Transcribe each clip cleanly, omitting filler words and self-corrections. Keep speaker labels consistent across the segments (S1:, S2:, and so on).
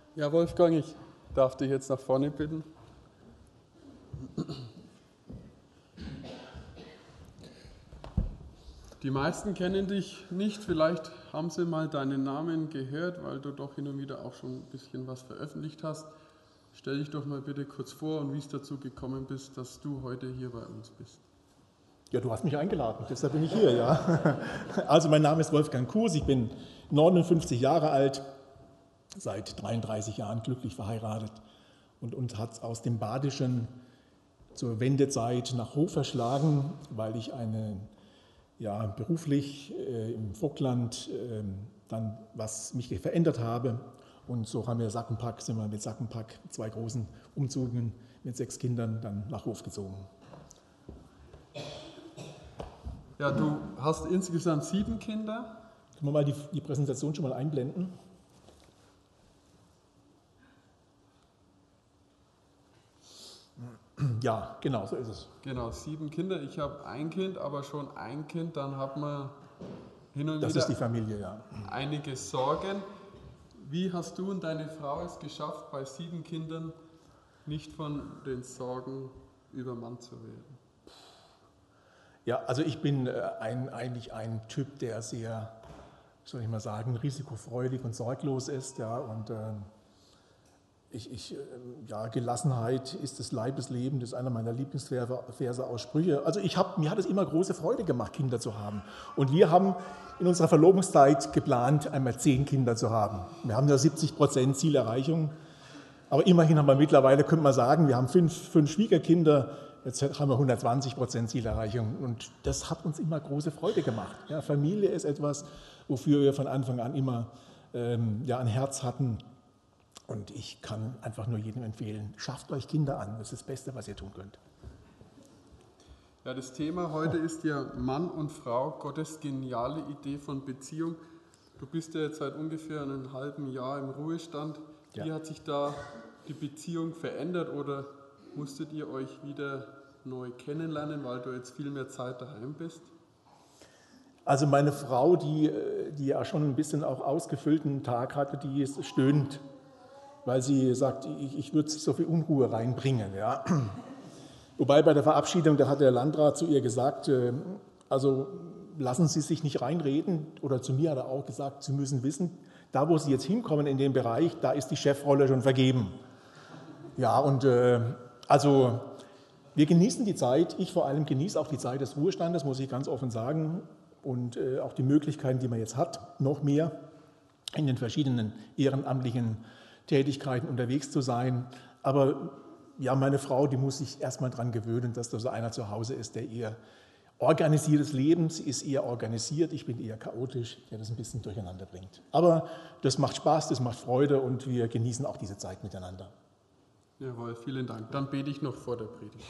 S1: Ja, Wolfgang, ich darf dich jetzt nach vorne bitten. Die meisten kennen dich nicht, vielleicht haben sie mal deinen Namen gehört, weil du doch hin und wieder auch schon ein bisschen was veröffentlicht hast. Stell dich doch mal bitte kurz vor und wie es dazu gekommen bist, dass du heute hier bei uns bist.
S2: Ja, du hast mich eingeladen, deshalb bin ich hier, ja. Also mein Name ist Wolfgang Kuhs, ich bin 59 Jahre alt, seit 33 Jahren glücklich verheiratet und uns hat es aus dem Badischen zur Wendezeit nach Hof verschlagen, weil ich beruflich im Vogtland dann mich verändert habe. Und so sind wir mit Sack und Pack 2 großen Umzügen mit 6 Kindern dann nach Hof gezogen.
S1: Ja, du hast insgesamt 7 Kinder.
S2: Können wir mal die Präsentation schon mal einblenden? Ja, genau, so ist es.
S1: Genau, 7 Kinder. Ich habe ein Kind, aber schon ein Kind, dann hat man hin und
S2: Das
S1: wieder
S2: ist die Familie, ja.
S1: einige Sorgen. Wie hast du und deine Frau es geschafft, bei 7 Kindern nicht von den Sorgen übermannt zu werden?
S2: Ja, also ich bin eigentlich ein Typ, der sehr, soll ich mal sagen, risikofreudig und sorglos ist, ja, und Gelassenheit ist des Leibes Leben, das ist einer meiner Lieblingsverse aus Sprüche. Also mir hat es immer große Freude gemacht, Kinder zu haben. Und wir haben in unserer Verlobungszeit geplant, einmal 10 Kinder zu haben. Wir haben ja 70% Zielerreichung, aber immerhin haben wir mittlerweile, könnte man sagen, wir haben 5 Schwiegerkinder, jetzt haben wir 120% Zielerreichung. Und das hat uns immer große Freude gemacht. Ja, Familie ist etwas, wofür wir von Anfang an immer ein Herz hatten. Und ich kann einfach nur jedem empfehlen, schafft euch Kinder an. Das ist das Beste, was ihr tun könnt.
S1: Ja, das Thema heute ist ja Mann und Frau, Gottes geniale Idee von Beziehung. Du bist ja jetzt seit ungefähr einem halben Jahr im Ruhestand. Wie
S2: Ja.
S1: hat sich da die Beziehung verändert oder musstet ihr euch wieder neu kennenlernen, weil du jetzt viel mehr Zeit daheim bist?
S2: Also meine Frau, die ja schon ein bisschen auch ausgefüllten Tag hatte, die stöhnt, weil sie sagt, ich würde so viel Unruhe reinbringen. Ja. Wobei bei der Verabschiedung, da hat der Landrat zu ihr gesagt, also lassen Sie sich nicht reinreden, oder zu mir hat er auch gesagt, Sie müssen wissen, da wo Sie jetzt hinkommen in dem Bereich, da ist die Chefrolle schon vergeben. Ja, und also wir genießen die Zeit, ich vor allem genieße auch die Zeit des Ruhestandes, muss ich ganz offen sagen, und auch die Möglichkeiten, die man jetzt hat, noch mehr in den verschiedenen ehrenamtlichen Tätigkeiten unterwegs zu sein. Aber ja, meine Frau, die muss sich erstmal daran gewöhnen, dass da so einer zu Hause ist, der eher organisiert das Leben, sie ist eher organisiert, ich bin eher chaotisch, der das ein bisschen durcheinander bringt. Aber das macht Spaß, das macht Freude und wir genießen auch diese Zeit miteinander.
S1: Jawohl, vielen Dank. Dann bete ich noch vor der Predigt.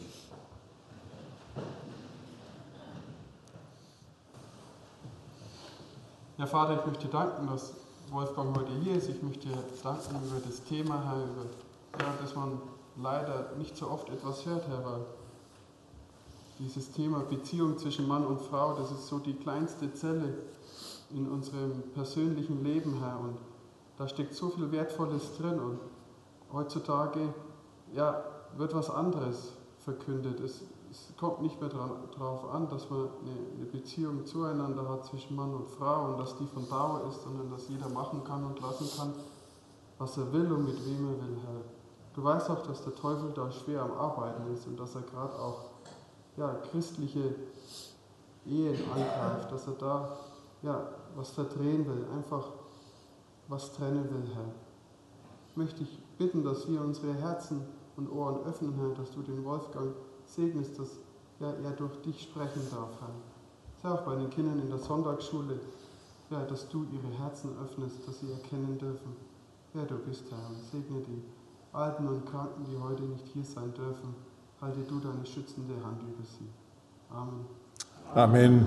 S1: Ja, Vater, ich möchte danken, dass Wolfgang heute hier ist. Ich möchte danken über das Thema, Herr, dass man leider nicht so oft etwas hört, Herr, weil dieses Thema Beziehung zwischen Mann und Frau, das ist so die kleinste Zelle in unserem persönlichen Leben, Herr, und da steckt so viel Wertvolles drin und heutzutage wird was anderes verkündet. Es kommt nicht mehr darauf an, dass man eine Beziehung zueinander hat zwischen Mann und Frau und dass die von Dauer ist, sondern dass jeder machen kann und lassen kann, was er will und mit wem er will, Herr. Du weißt auch, dass der Teufel da schwer am Arbeiten ist und dass er gerade auch christliche Ehen angreift, dass er da was verdrehen will, einfach was trennen will, Herr. Möchte ich bitten, dass wir unsere Herzen und Ohren öffnen, Herr, dass du den Wolfgang segnest, dass er durch dich sprechen darf, Herr. Sei auch bei den Kindern in der Sonntagsschule, dass du ihre Herzen öffnest, dass sie erkennen dürfen, wer du bist, Herr. Und segne die Alten und Kranken, die heute nicht hier sein dürfen. Halte du deine schützende Hand über sie. Amen.
S2: Amen.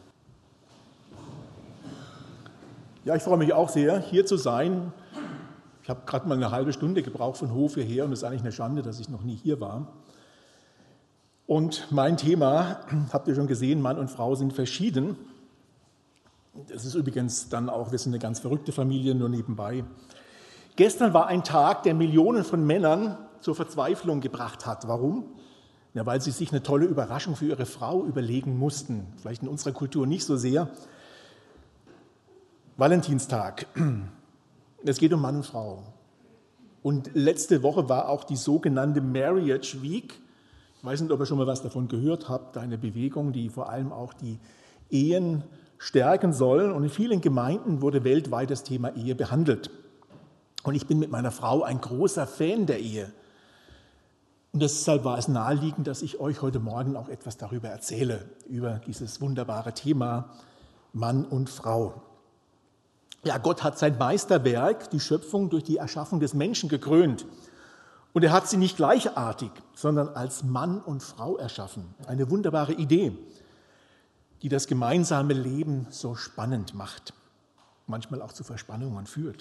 S2: Ja, ich freue mich auch sehr, hier zu sein. Ich habe gerade mal eine halbe Stunde gebraucht von Hof hierher und es ist eigentlich eine Schande, dass ich noch nie hier war. Und mein Thema, habt ihr schon gesehen, Mann und Frau sind verschieden. Das ist übrigens dann auch, wir sind eine ganz verrückte Familie, nur nebenbei. Gestern war ein Tag, der Millionen von Männern zur Verzweiflung gebracht hat. Warum? Ja, weil sie sich eine tolle Überraschung für ihre Frau überlegen mussten. Vielleicht in unserer Kultur nicht so sehr. Valentinstag. Es geht um Mann und Frau. Und letzte Woche war auch die sogenannte Marriage Week. Ich weiß nicht, ob ihr schon mal was davon gehört habt. Eine Bewegung, die vor allem auch die Ehen stärken soll. Und in vielen Gemeinden wurde weltweit das Thema Ehe behandelt. Und ich bin mit meiner Frau ein großer Fan der Ehe. Und deshalb war es naheliegend, dass ich euch heute Morgen auch etwas darüber erzähle, über dieses wunderbare Thema Mann und Frau. Ja, Gott hat sein Meisterwerk, die Schöpfung, durch die Erschaffung des Menschen gekrönt. Und er hat sie nicht gleichartig, sondern als Mann und Frau erschaffen. Eine wunderbare Idee, die das gemeinsame Leben so spannend macht, manchmal auch zu Verspannungen führt.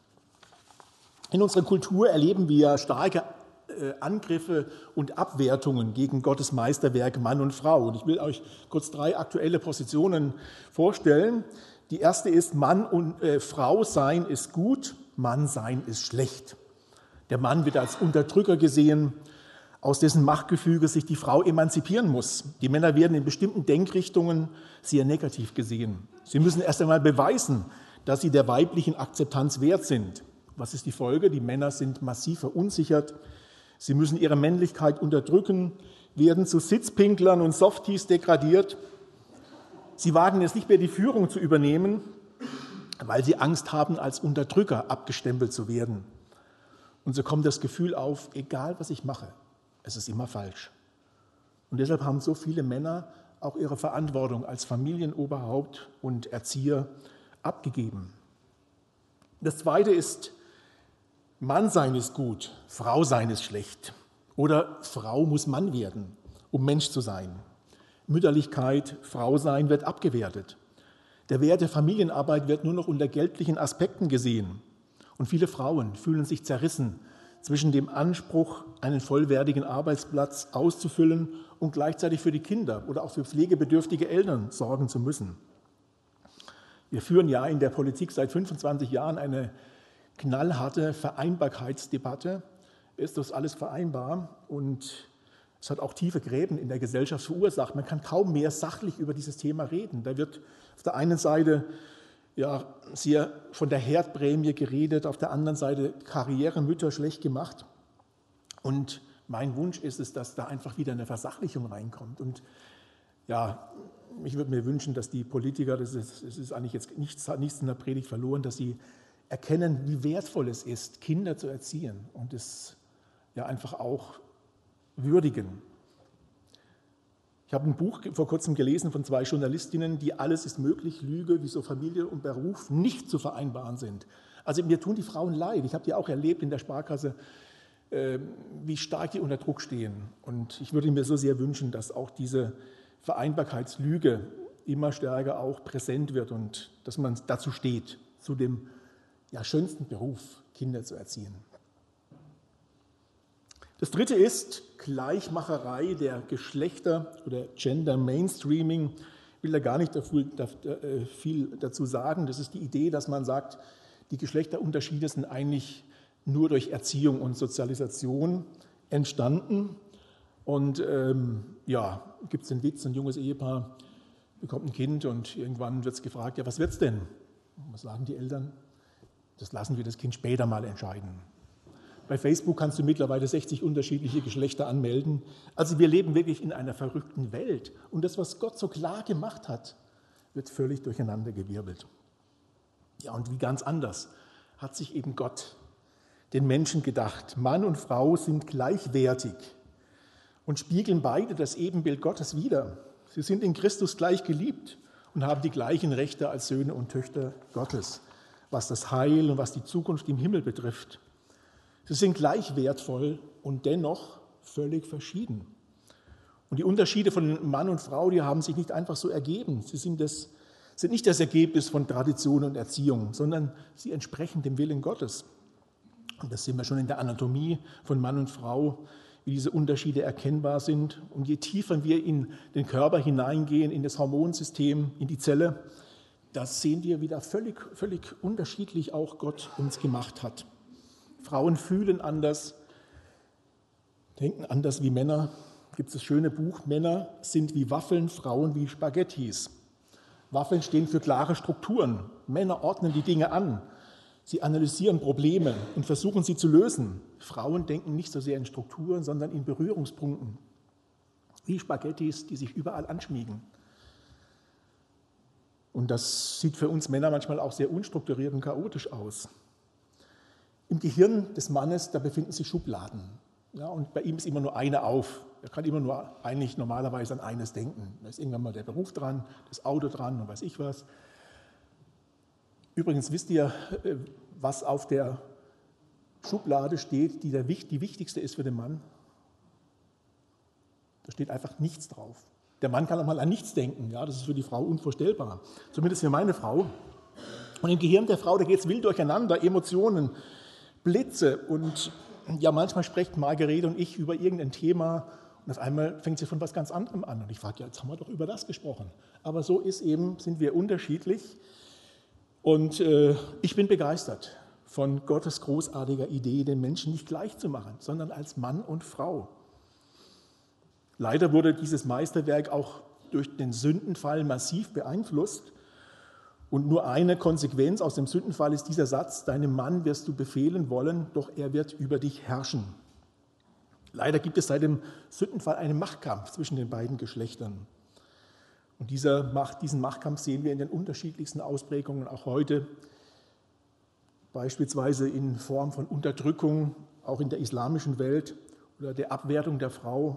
S2: In unserer Kultur erleben wir starke Angriffe und Abwertungen gegen Gottes Meisterwerk Mann und Frau. Und ich will euch kurz 3 aktuelle Positionen vorstellen. Die erste ist, Mann und Frau sein ist gut, Mann sein ist schlecht. Der Mann wird als Unterdrücker gesehen, aus dessen Machtgefüge sich die Frau emanzipieren muss. Die Männer werden in bestimmten Denkrichtungen sehr negativ gesehen. Sie müssen erst einmal beweisen, dass sie der weiblichen Akzeptanz wert sind. Was ist die Folge? Die Männer sind massiv verunsichert. Sie müssen ihre Männlichkeit unterdrücken, werden zu Sitzpinklern und Softies degradiert. Sie wagen es nicht mehr, die Führung zu übernehmen, weil sie Angst haben, als Unterdrücker abgestempelt zu werden. Und so kommt das Gefühl auf, egal was ich mache, es ist immer falsch. Und deshalb haben so viele Männer auch ihre Verantwortung als Familienoberhaupt und Erzieher abgegeben. Das Zweite ist, Mann sein ist gut, Frau sein ist schlecht. Oder Frau muss Mann werden, um Mensch zu sein. Mütterlichkeit, Frau sein wird abgewertet. Der Wert der Familienarbeit wird nur noch unter geltlichen Aspekten gesehen. Und viele Frauen fühlen sich zerrissen zwischen dem Anspruch, einen vollwertigen Arbeitsplatz auszufüllen und gleichzeitig für die Kinder oder auch für pflegebedürftige Eltern sorgen zu müssen. Wir führen ja in der Politik seit 25 Jahren eine knallharte Vereinbarkeitsdebatte. Ist das alles vereinbar? Und es hat auch tiefe Gräben in der Gesellschaft verursacht. Man kann kaum mehr sachlich über dieses Thema reden. Da wird auf der einen Seite ja sehr von der Herdprämie geredet, auf der anderen Seite Karrieremütter schlecht gemacht. Und mein Wunsch ist es, dass da einfach wieder eine Versachlichung reinkommt. Und ja, ich würde mir wünschen, dass die Politiker, das ist eigentlich jetzt nichts in der Predigt verloren, dass sie erkennen, wie wertvoll es ist, Kinder zu erziehen und es ja einfach auch würdigen. Ich habe ein Buch vor kurzem gelesen von 2 Journalistinnen, die Alles ist möglich, Lüge, wieso Familie und Beruf nicht zu vereinbaren sind. Also mir tun die Frauen leid. Ich habe die auch erlebt in der Sparkasse, wie stark die unter Druck stehen. Und ich würde mir so sehr wünschen, dass auch diese Vereinbarkeitslüge immer stärker auch präsent wird und dass man dazu steht, zu dem schönsten Beruf, Kinder zu erziehen. Das Dritte ist Gleichmacherei der Geschlechter oder Gender Mainstreaming. Ich will da gar nicht viel dazu sagen. Das ist die Idee, dass man sagt, die Geschlechterunterschiede sind eigentlich nur durch Erziehung und Sozialisation entstanden. Und gibt es den Witz, ein junges Ehepaar bekommt ein Kind und irgendwann wird es gefragt, ja, was wird's denn? Was sagen die Eltern? Das lassen wir das Kind später mal entscheiden. Bei Facebook kannst du mittlerweile 60 unterschiedliche Geschlechter anmelden. Also wir leben wirklich in einer verrückten Welt. Und das, was Gott so klar gemacht hat, wird völlig durcheinandergewirbelt. Ja, und wie ganz anders hat sich eben Gott den Menschen gedacht. Mann und Frau sind gleichwertig und spiegeln beide das Ebenbild Gottes wider. Sie sind in Christus gleich geliebt und haben die gleichen Rechte als Söhne und Töchter Gottes, was das Heil und was die Zukunft im Himmel betrifft. Sie sind gleich wertvoll und dennoch völlig verschieden. Und die Unterschiede von Mann und Frau, die haben sich nicht einfach so ergeben. Sie sind nicht das Ergebnis von Tradition und Erziehung, sondern sie entsprechen dem Willen Gottes. Und das sehen wir schon in der Anatomie von Mann und Frau, wie diese Unterschiede erkennbar sind. Und je tiefer wir in den Körper hineingehen, in das Hormonsystem, in die Zelle, da sehen wir, wie da völlig unterschiedlich auch Gott uns gemacht hat. Frauen fühlen anders, denken anders wie Männer. Gibt es das schöne Buch, Männer sind wie Waffeln, Frauen wie Spaghettis. Waffeln stehen für klare Strukturen. Männer ordnen die Dinge an. Sie analysieren Probleme und versuchen sie zu lösen. Frauen denken nicht so sehr in Strukturen, sondern in Berührungspunkten. Wie Spaghettis, die sich überall anschmiegen. Und das sieht für uns Männer manchmal auch sehr unstrukturiert und chaotisch aus. Im Gehirn des Mannes, da befinden sich Schubladen. Ja, und bei ihm ist immer nur eine auf. Er kann immer nur eigentlich normalerweise an eines denken. Da ist irgendwann mal der Beruf dran, das Auto dran und weiß ich was. Übrigens wisst ihr, was auf der Schublade steht, die wichtigste ist für den Mann? Da steht einfach nichts drauf. Der Mann kann auch mal an nichts denken. Ja, das ist für die Frau unvorstellbar. Zumindest für meine Frau. Und im Gehirn der Frau, da geht es wild durcheinander, Emotionen, Blitze. Und ja, manchmal sprechen Margarete und ich über irgendein Thema und auf einmal fängt sie von was ganz anderem an. Und ich frage, ja, jetzt haben wir doch über das gesprochen. Aber so sind wir unterschiedlich. Und ich bin begeistert von Gottes großartiger Idee, den Menschen nicht gleich zu machen, sondern als Mann und Frau. Leider wurde dieses Meisterwerk auch durch den Sündenfall massiv beeinflusst. Und nur eine Konsequenz aus dem Sündenfall ist dieser Satz, deinem Mann wirst du befehlen wollen, doch er wird über dich herrschen. Leider gibt es seit dem Sündenfall einen Machtkampf zwischen den beiden Geschlechtern. Und diesen Machtkampf sehen wir in den unterschiedlichsten Ausprägungen auch heute, beispielsweise in Form von Unterdrückung, auch in der islamischen Welt oder der Abwertung der Frau,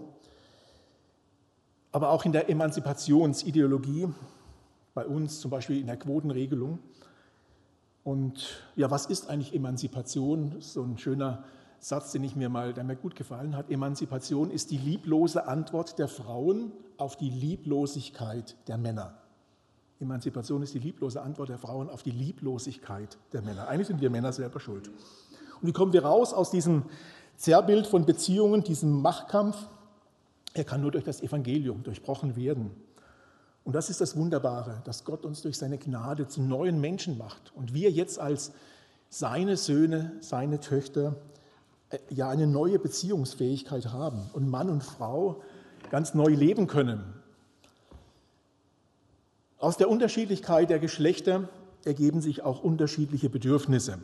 S2: aber auch in der Emanzipationsideologie, bei uns zum Beispiel in der Quotenregelung. Und ja, was ist eigentlich Emanzipation? So ein schöner Satz, der mir gut gefallen hat. Emanzipation ist die lieblose Antwort der Frauen auf die Lieblosigkeit der Männer. Emanzipation ist die lieblose Antwort der Frauen auf die Lieblosigkeit der Männer. Eigentlich sind wir Männer selber schuld. Und wie kommen wir raus aus diesem Zerrbild von Beziehungen, diesem Machtkampf? Er kann nur durch das Evangelium durchbrochen werden. Und das ist das Wunderbare, dass Gott uns durch seine Gnade zu neuen Menschen macht. Und wir jetzt als seine Söhne, seine Töchter, ja eine neue Beziehungsfähigkeit haben und Mann und Frau ganz neu leben können. Aus der Unterschiedlichkeit der Geschlechter ergeben sich auch unterschiedliche Bedürfnisse.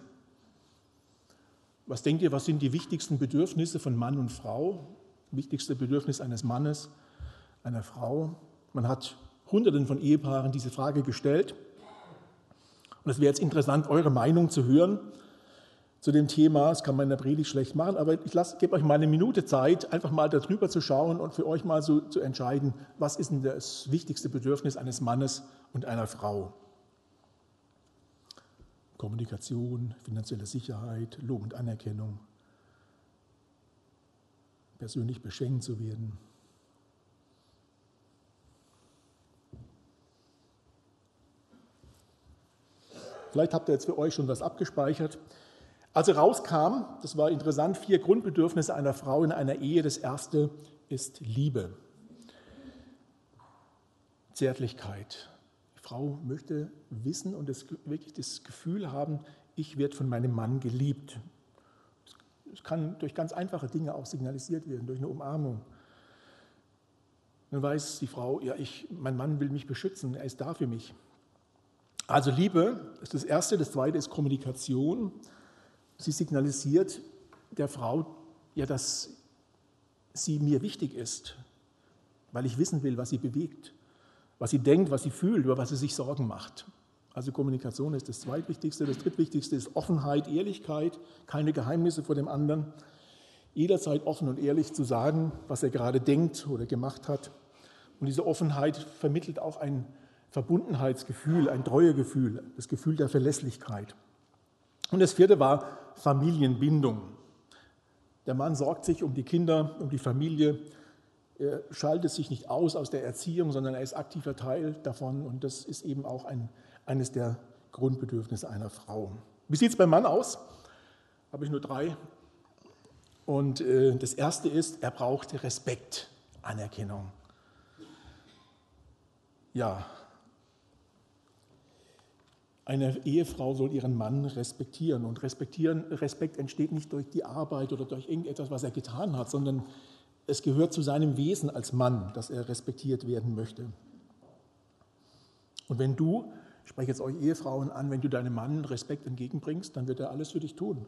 S2: Was denkt ihr, was sind die wichtigsten Bedürfnisse von Mann und Frau? Wichtigste Bedürfnis eines Mannes, einer Frau. Man hat Hunderten von Ehepaaren diese Frage gestellt. Und es wäre jetzt interessant, eure Meinung zu hören zu dem Thema. Das kann man in der Predigt schlecht machen, aber ich gebe euch mal eine Minute Zeit, einfach mal darüber zu schauen und für euch mal so zu entscheiden, was ist denn das wichtigste Bedürfnis eines Mannes und einer Frau? Kommunikation, finanzielle Sicherheit, Lob und Anerkennung, persönlich beschenkt zu werden. Vielleicht habt ihr jetzt für euch schon was abgespeichert. Also rauskam, das war interessant, 4 Grundbedürfnisse einer Frau in einer Ehe. Das erste ist Liebe, Zärtlichkeit. Die Frau möchte wissen und wirklich das Gefühl haben, ich werde von meinem Mann geliebt. Es kann durch ganz einfache Dinge auch signalisiert werden, durch eine Umarmung. Dann weiß die Frau, ja, mein Mann will mich beschützen, er ist da für mich. Also Liebe ist das Erste. Das Zweite ist Kommunikation. Sie signalisiert der Frau, ja, dass sie mir wichtig ist, weil ich wissen will, was sie bewegt, was sie denkt, was sie fühlt, über was sie sich Sorgen macht. Also Kommunikation ist das Zweitwichtigste. Das Drittwichtigste ist Offenheit, Ehrlichkeit, keine Geheimnisse vor dem anderen. Jederzeit offen und ehrlich zu sagen, was er gerade denkt oder gemacht hat. Und diese Offenheit vermittelt auch ein Verbundenheitsgefühl, ein Treuegefühl, das Gefühl der Verlässlichkeit. Und das 4. war Familienbindung. Der Mann sorgt sich um die Kinder, um die Familie. Er schaltet sich nicht aus der Erziehung, sondern er ist aktiver Teil davon. Und das ist eben auch eines der Grundbedürfnisse einer Frau. Wie sieht es beim Mann aus? Habe ich nur 3. Und das erste ist, er braucht Respekt, Anerkennung. Ja, Eine Ehefrau soll ihren Mann respektieren. Und Respekt entsteht nicht durch die Arbeit oder durch irgendetwas, was er getan hat, sondern es gehört zu seinem Wesen als Mann, dass er respektiert werden möchte. Und wenn du, ich spreche jetzt euch Ehefrauen an, wenn du deinem Mann Respekt entgegenbringst, dann wird er alles für dich tun.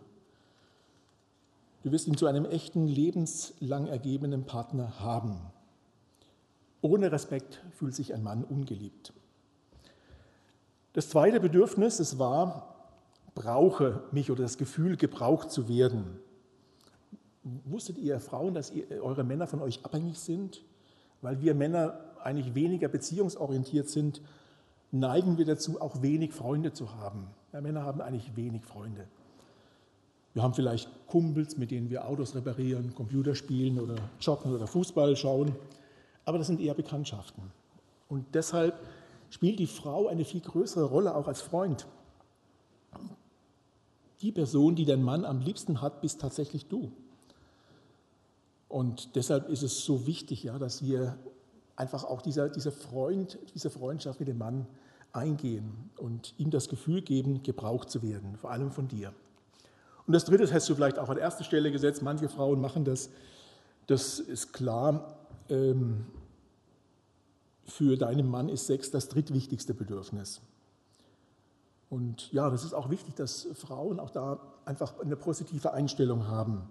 S2: Du wirst ihn zu einem echten, lebenslang ergebenen Partner haben. Ohne Respekt fühlt sich ein Mann ungeliebt. Das zweite Bedürfnis, es war, brauche mich oder das Gefühl, gebraucht zu werden. Wusstet ihr Frauen, dass eure Männer von euch abhängig sind? Weil wir Männer eigentlich weniger beziehungsorientiert sind, neigen wir dazu, auch wenig Freunde zu haben. Ja, Männer haben eigentlich wenig Freunde. Wir haben vielleicht Kumpels, mit denen wir Autos reparieren, Computer spielen oder joggen oder Fußball schauen. Aber das sind eher Bekanntschaften. Und deshalb spielt die Frau eine viel größere Rolle auch als Freund. Die Person, die dein Mann am liebsten hat, bist tatsächlich du. Und deshalb ist es so wichtig, ja, dass wir einfach auch diese Freundschaft mit dem Mann eingehen und ihm das Gefühl geben, gebraucht zu werden, vor allem von dir. Und das Dritte, das hast du vielleicht auch an erster Stelle gesetzt, manche Frauen machen das, das ist klar, für deinen Mann ist Sex das drittwichtigste Bedürfnis. Und ja, das ist auch wichtig, dass Frauen auch da einfach eine positive Einstellung haben.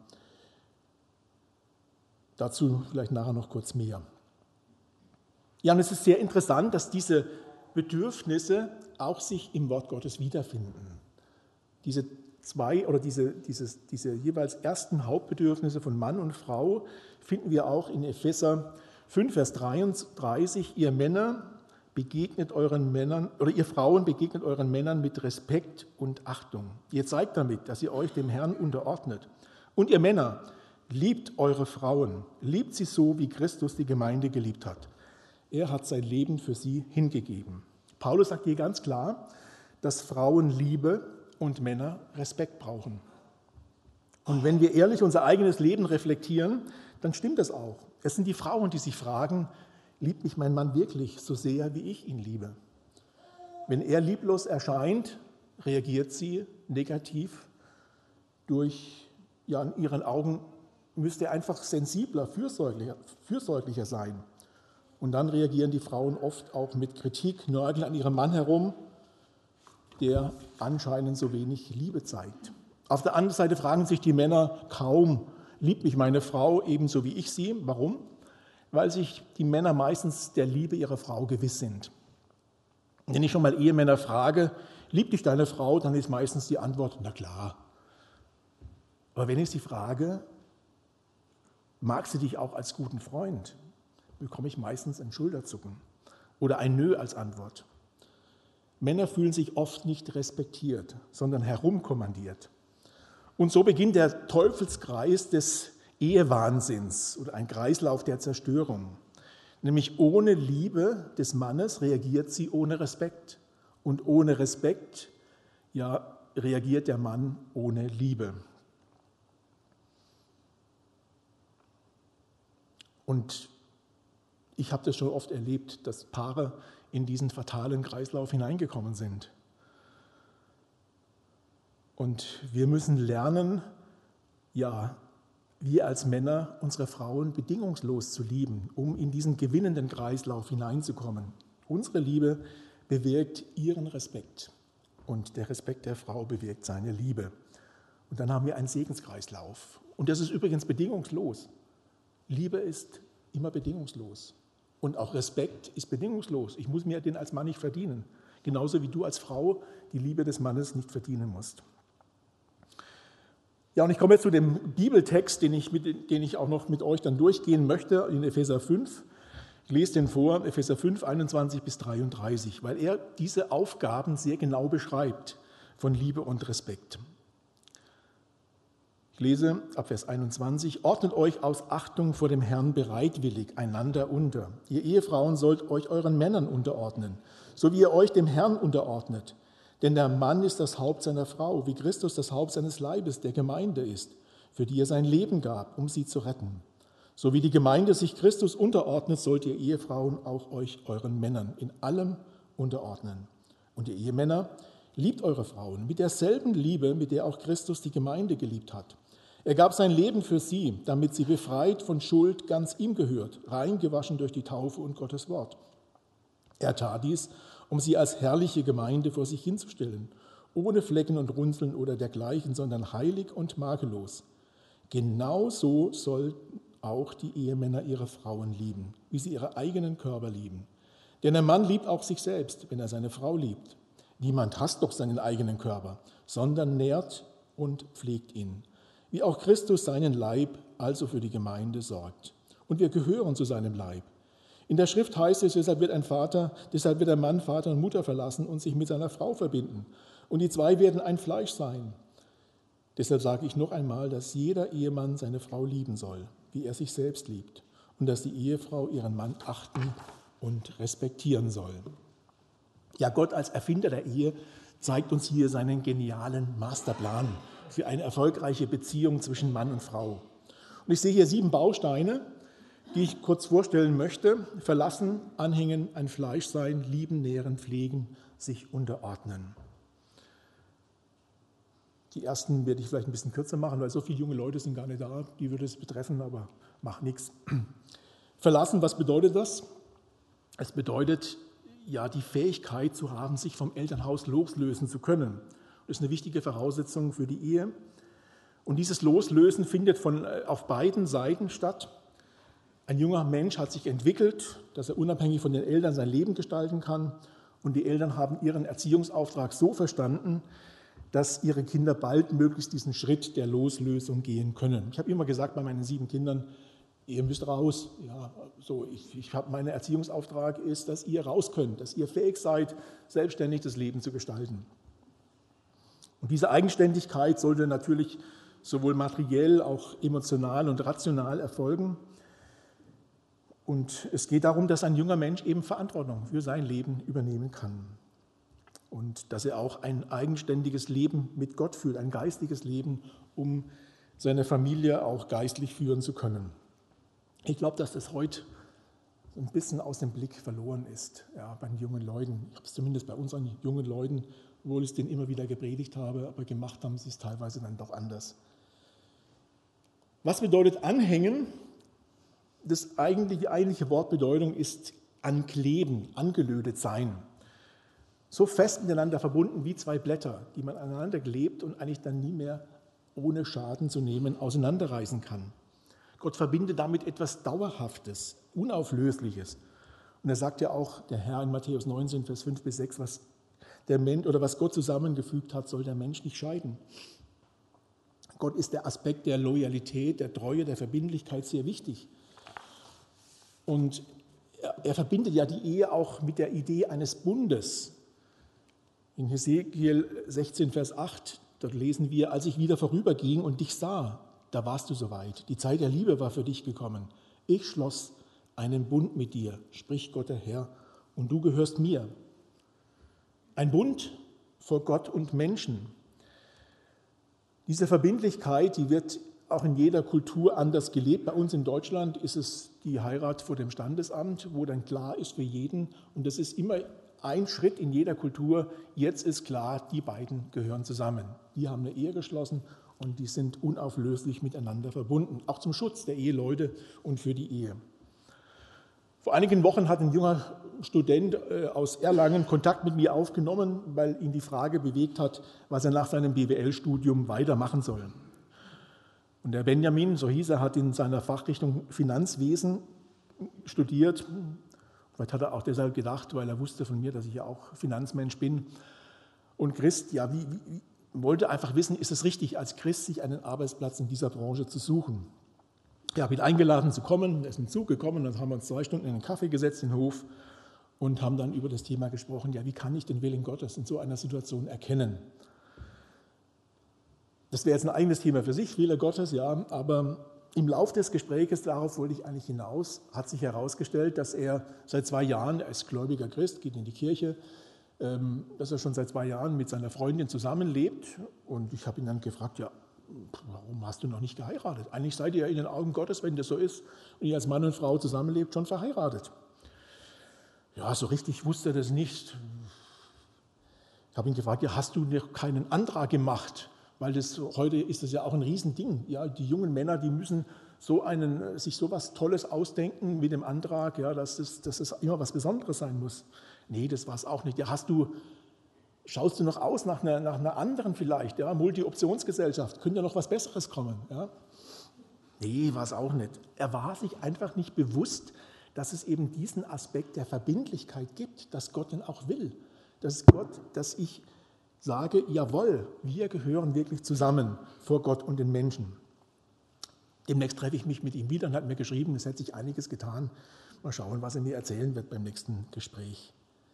S2: Dazu vielleicht nachher noch kurz mehr. Ja, und es ist sehr interessant, dass diese Bedürfnisse auch sich im Wort Gottes wiederfinden. Diese jeweils ersten Hauptbedürfnisse von Mann und Frau finden wir auch in Epheser 5, Vers 33. Ihr Männer begegnet euren Männern, oder ihr Frauen begegnet euren Männern mit Respekt und Achtung. Ihr zeigt damit, dass ihr euch dem Herrn unterordnet. Und ihr Männer, liebt eure Frauen, liebt sie so, wie Christus die Gemeinde geliebt hat. Er hat sein Leben für sie hingegeben. Paulus sagt hier ganz klar, dass Frauen Liebe und Männer Respekt brauchen. Und wenn wir ehrlich unser eigenes Leben reflektieren, dann stimmt das auch. Es sind die Frauen, die sich fragen, liebt mich mein Mann wirklich so sehr, wie ich ihn liebe? Wenn er lieblos erscheint, reagiert sie negativ durch, ja, in ihren Augen müsste er einfach sensibler, fürsorglicher sein. Und dann reagieren die Frauen oft auch mit Kritik, nörgeln an ihrem Mann herum, der anscheinend so wenig Liebe zeigt. Auf der anderen Seite fragen sich die Männer kaum, liebt mich meine Frau ebenso wie ich sie? Warum? Weil sich die Männer meistens der Liebe ihrer Frau gewiss sind. Wenn ich schon mal Ehemänner frage, liebt dich deine Frau, dann ist meistens die Antwort, na klar. Aber wenn ich sie frage, mag sie dich auch als guten Freund, bekomme ich meistens ein Schulterzucken oder ein Nö als Antwort. Männer fühlen sich oft nicht respektiert, sondern herumkommandiert. Und so beginnt der Teufelskreis des Ehewahnsinns oder ein Kreislauf der Zerstörung. Nämlich ohne Liebe des Mannes reagiert sie ohne Respekt. Und ohne Respekt, ja, reagiert der Mann ohne Liebe. Und ich habe das schon oft erlebt, dass Paare in diesen fatalen Kreislauf hineingekommen sind. Und wir müssen lernen, ja, wir als Männer unsere Frauen bedingungslos zu lieben, um in diesen gewinnenden Kreislauf hineinzukommen. Unsere Liebe bewirkt ihren Respekt und der Respekt der Frau bewirkt seine Liebe. Und dann haben wir einen Segenskreislauf. Und das ist übrigens bedingungslos. Liebe ist immer bedingungslos. Und auch Respekt ist bedingungslos. Ich muss mir den als Mann nicht verdienen. Genauso wie du als Frau die Liebe des Mannes nicht verdienen musst. Ja, und ich komme jetzt zu dem Bibeltext, den ich auch noch mit euch dann durchgehen möchte, in Epheser 5. Ich lese den vor, Epheser 5, 21 bis 33, weil er diese Aufgaben sehr genau beschreibt von Liebe und Respekt. Ich lese ab Vers 21, ordnet euch aus Achtung vor dem Herrn bereitwillig einander unter. Ihr Ehefrauen sollt euch euren Männern unterordnen, so wie ihr euch dem Herrn unterordnet. Denn der Mann ist das Haupt seiner Frau, wie Christus das Haupt seines Leibes, der Gemeinde ist, für die er sein Leben gab, um sie zu retten. So wie die Gemeinde sich Christus unterordnet, sollt ihr Ehefrauen auch euch euren Männern in allem unterordnen. Und ihr Ehemänner, Liebt eure Frauen mit derselben Liebe, mit der auch Christus die Gemeinde geliebt hat. Er gab sein Leben für sie, damit sie befreit von Schuld ganz ihm gehört, reingewaschen durch die Taufe und Gottes Wort. Er tat dies, um sie als herrliche Gemeinde vor sich hinzustellen, ohne Flecken und Runzeln oder dergleichen, sondern heilig und makellos. Genauso sollten auch die Ehemänner ihre Frauen lieben, wie sie ihre eigenen Körper lieben. Denn ein Mann liebt auch sich selbst, wenn er seine Frau liebt. Niemand hasst doch seinen eigenen Körper, sondern nährt und pflegt ihn. Wie auch Christus seinen Leib, also für die Gemeinde, sorgt. Und wir gehören zu seinem Leib. In der Schrift heißt es, deshalb wird ein Mann Vater und Mutter verlassen und sich mit seiner Frau verbinden. Und die zwei werden ein Fleisch sein. Deshalb sage ich noch einmal, dass jeder Ehemann seine Frau lieben soll, wie er sich selbst liebt. Und dass die Ehefrau ihren Mann achten und respektieren soll. Ja, Gott als Erfinder der Ehe zeigt uns hier seinen genialen Masterplan für eine erfolgreiche Beziehung zwischen Mann und Frau. Und ich sehe hier 7 Bausteine, die ich kurz vorstellen möchte. Verlassen, anhängen, ein Fleisch sein, lieben, nähren, pflegen, sich unterordnen. Die ersten werde ich vielleicht ein bisschen kürzer machen, weil so viele junge Leute sind gar nicht da, die würde es betreffen, aber macht nichts. Verlassen, was bedeutet das? Es bedeutet, ja, die Fähigkeit zu haben, sich vom Elternhaus loslösen zu können. Das ist eine wichtige Voraussetzung für die Ehe. Und dieses Loslösen findet auf beiden Seiten statt. Ein junger Mensch hat sich entwickelt, dass er unabhängig von den Eltern sein Leben gestalten kann. Und die Eltern haben ihren Erziehungsauftrag so verstanden, dass ihre Kinder baldmöglichst diesen Schritt der Loslösung gehen können. Ich habe immer gesagt bei meinen 7 Kindern, ihr müsst raus. Ja, so, mein Erziehungsauftrag ist, dass ihr raus könnt, dass ihr fähig seid, selbstständig das Leben zu gestalten. Und diese Eigenständigkeit sollte natürlich sowohl materiell, auch emotional und rational erfolgen. Und es geht darum, dass ein junger Mensch eben Verantwortung für sein Leben übernehmen kann. Und dass er auch ein eigenständiges Leben mit Gott führt, ein geistiges Leben, um seine Familie auch geistlich führen zu können. Ich glaube, dass das heute so ein bisschen aus dem Blick verloren ist, ja, bei den jungen Leuten. Ich habe es zumindest bei unseren jungen Leuten, obwohl ich es denen immer wieder gepredigt habe, aber gemacht haben sie es teilweise dann doch anders. Was bedeutet anhängen? Die eigentliche Wortbedeutung ist ankleben, angelötet sein. So fest miteinander verbunden wie 2 Blätter, die man aneinander klebt und eigentlich dann nie mehr ohne Schaden zu nehmen auseinanderreißen kann. Gott verbindet damit etwas Dauerhaftes, Unauflösliches. Und er sagt ja auch, der Herr in Matthäus 19, Vers 5 bis 6, was Gott zusammengefügt hat, soll der Mensch nicht scheiden. Gott ist der Aspekt der Loyalität, der Treue, der Verbindlichkeit sehr wichtig. Und er verbindet ja die Ehe auch mit der Idee eines Bundes. In Hesekiel 16, Vers 8, dort lesen wir, als ich wieder vorüberging und dich sah, da warst du soweit. Die Zeit der Liebe war für dich gekommen. Ich schloss einen Bund mit dir, spricht Gott der Herr, und du gehörst mir. Ein Bund vor Gott und Menschen. Diese Verbindlichkeit, die wird auch in jeder Kultur anders gelebt. Bei uns in Deutschland ist es die Heirat vor dem Standesamt, wo dann klar ist für jeden, und das ist immer ein Schritt in jeder Kultur, jetzt ist klar, die beiden gehören zusammen. Die haben eine Ehe geschlossen und die sind unauflöslich miteinander verbunden, auch zum Schutz der Eheleute und für die Ehe. Vor einigen Wochen hat ein junger Student aus Erlangen Kontakt mit mir aufgenommen, weil ihn die Frage bewegt hat, was er nach seinem BWL-Studium weitermachen soll. Und der Benjamin, so hieß er, hat in seiner Fachrichtung Finanzwesen studiert. Vielleicht hat er auch deshalb gedacht, weil er wusste von mir, dass ich ja auch Finanzmensch bin. Und Christ, ja, wollte einfach wissen, ist es richtig, als Christ sich einen Arbeitsplatz in dieser Branche zu suchen? Ich habe ihn eingeladen zu kommen, er ist im Zug gekommen, dann haben wir uns 2 Stunden in den Kaffee gesetzt, in den Hof, und haben dann über das Thema gesprochen, ja, wie kann ich den Willen Gottes in so einer Situation erkennen? Das wäre jetzt ein eigenes Thema für sich, Wille Gottes, ja, aber im Lauf des Gesprächs, darauf wollte ich eigentlich hinaus, hat sich herausgestellt, dass er seit 2 Jahren, er ist gläubiger Christ, geht in die Kirche, dass er schon seit 2 Jahren mit seiner Freundin zusammenlebt. Und ich habe ihn dann gefragt, ja, warum hast du noch nicht geheiratet? Eigentlich seid ihr ja in den Augen Gottes, wenn das so ist, und ihr als Mann und Frau zusammenlebt, schon verheiratet. Ja, so richtig wusste er das nicht. Ich habe ihn gefragt, ja, hast du noch keinen Antrag gemacht? Weil heute ist das ja auch ein Riesending. Ja, die jungen Männer, die müssen sich so was Tolles ausdenken mit dem Antrag, ja, dass es immer was Besonderes sein muss. Nee, das war es auch nicht. Ja, schaust du noch aus nach einer anderen vielleicht, ja, Multi-Optionsgesellschaft, könnte ja noch was Besseres kommen. Ja? Nee, war es auch nicht. Er war sich einfach nicht bewusst, dass es eben diesen Aspekt der Verbindlichkeit gibt, dass Gott ihn auch will. Dass ich sage, jawohl, wir gehören wirklich zusammen vor Gott und den Menschen. Demnächst treffe ich mich mit ihm wieder und hat mir geschrieben, es hätte sich einiges getan. Mal schauen, was er mir erzählen wird beim nächsten Gespräch.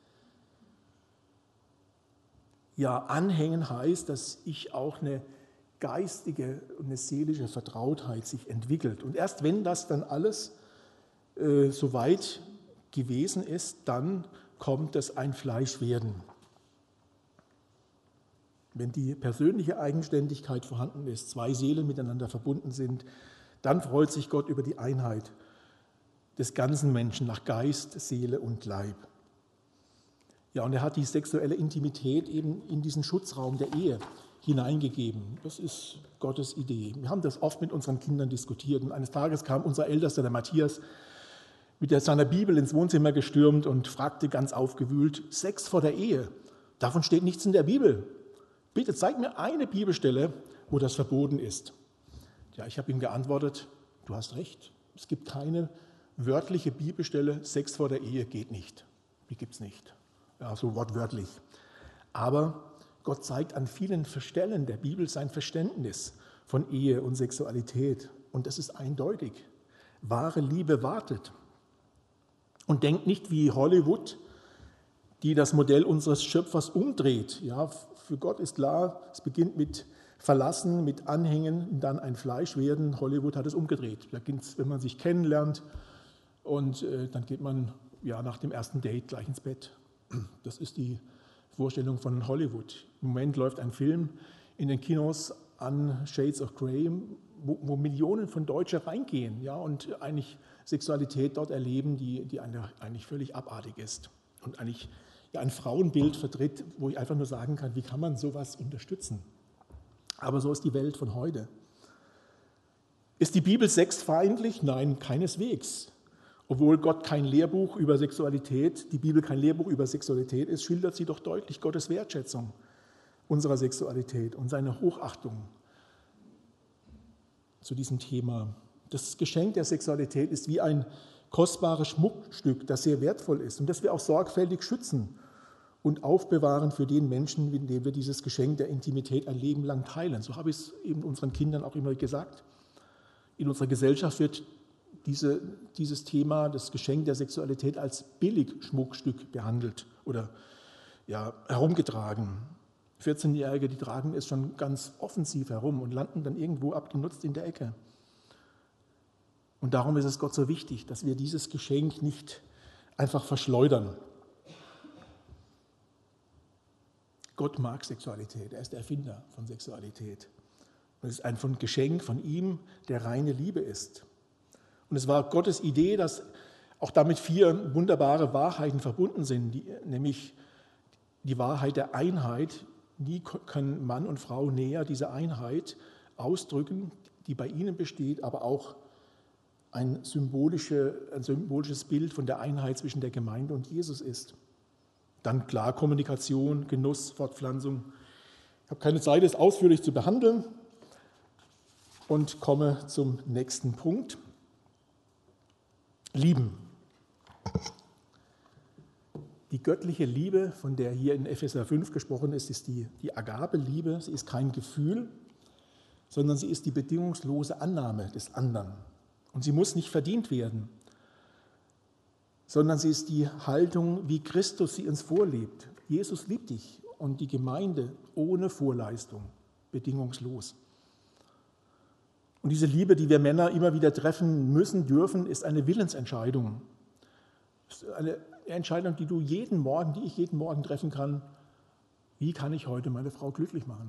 S2: Ja, anhängen heißt, dass ich auch eine geistige und eine seelische Vertrautheit sich entwickelt. Und erst wenn das dann alles soweit gewesen ist, dann kommt es ein Fleischwerden. Wenn die persönliche Eigenständigkeit vorhanden ist, zwei Seelen miteinander verbunden sind, dann freut sich Gott über die Einheit des ganzen Menschen nach Geist, Seele und Leib. Ja, und er hat die sexuelle Intimität eben in diesen Schutzraum der Ehe hineingegeben. Das ist Gottes Idee. Wir haben das oft mit unseren Kindern diskutiert. Und eines Tages kam unser Ältester, der Matthias, mit seiner Bibel ins Wohnzimmer gestürmt und fragte ganz aufgewühlt, Sex vor der Ehe, davon steht nichts in der Bibel. Bitte zeig mir eine Bibelstelle, wo das verboten ist. Ja, ich habe ihm geantwortet, du hast recht, es gibt keine wörtliche Bibelstelle, Sex vor der Ehe geht nicht. Die gibt es nicht. Ja, so wortwörtlich. Aber Gott zeigt an vielen Stellen der Bibel sein Verständnis von Ehe und Sexualität. Und das ist eindeutig. Wahre Liebe wartet. Und denkt nicht wie Hollywood, die das Modell unseres Schöpfers umdreht. Ja, für Gott ist klar, es beginnt mit Verlassen, mit Anhängen und dann ein Fleischwerden. Hollywood hat es umgedreht. Da ging es, wenn man sich kennenlernt und dann geht man ja nach dem ersten Date gleich ins Bett. Das ist die Vorstellung von Hollywood. Im Moment läuft ein Film in den Kinos an, Shades of Grey, wo Millionen von Deutschen reingehen, ja, und eigentlich Sexualität dort erleben, die eigentlich völlig abartig ist und eigentlich ja, ein Frauenbild vertritt, wo ich einfach nur sagen kann, wie kann man sowas unterstützen? Aber so ist die Welt von heute. Ist die Bibel sexfeindlich? Nein, keineswegs. Obwohl Gott kein Lehrbuch über Sexualität, die Bibel kein Lehrbuch über Sexualität ist, schildert sie doch deutlich Gottes Wertschätzung unserer Sexualität und seine Hochachtung zu diesem Thema. Das Geschenk der Sexualität ist wie ein kostbares Schmuckstück, das sehr wertvoll ist und das wir auch sorgfältig schützen und aufbewahren für den Menschen, mit dem wir dieses Geschenk der Intimität ein Leben lang teilen. So habe ich es eben unseren Kindern auch immer gesagt. In unserer Gesellschaft wird dieses Thema, das Geschenk der Sexualität, als Billigschmuckstück behandelt oder ja, herumgetragen. 14-Jährige, die tragen es schon ganz offensiv herum und landen dann irgendwo abgenutzt in der Ecke. Und darum ist es Gott so wichtig, dass wir dieses Geschenk nicht einfach verschleudern. Gott mag Sexualität, er ist der Erfinder von Sexualität. Und es ist ein Geschenk von ihm, der reine Liebe ist. Und es war Gottes Idee, dass auch damit 4 wunderbare Wahrheiten verbunden sind, nämlich die Wahrheit der Einheit. Nie können Mann und Frau näher diese Einheit ausdrücken, die bei ihnen besteht, aber auch ein symbolisches Bild von der Einheit zwischen der Gemeinde und Jesus ist. Dann klar Kommunikation, Genuss, Fortpflanzung. Ich habe keine Zeit, es ausführlich zu behandeln und komme zum nächsten Punkt. Lieben. Die göttliche Liebe, von der hier in Epheser 5 gesprochen ist, ist die Agape-Liebe. Sie ist kein Gefühl, sondern sie ist die bedingungslose Annahme des anderen. Und sie muss nicht verdient werden, sondern sie ist die Haltung, wie Christus sie uns vorlebt. Jesus liebt dich und die Gemeinde ohne Vorleistung, bedingungslos. Und diese Liebe, die wir Männer immer wieder treffen müssen, dürfen, ist eine Willensentscheidung. Es ist eine Entscheidung, die ich jeden Morgen treffen kann. Wie kann ich heute meine Frau glücklich machen?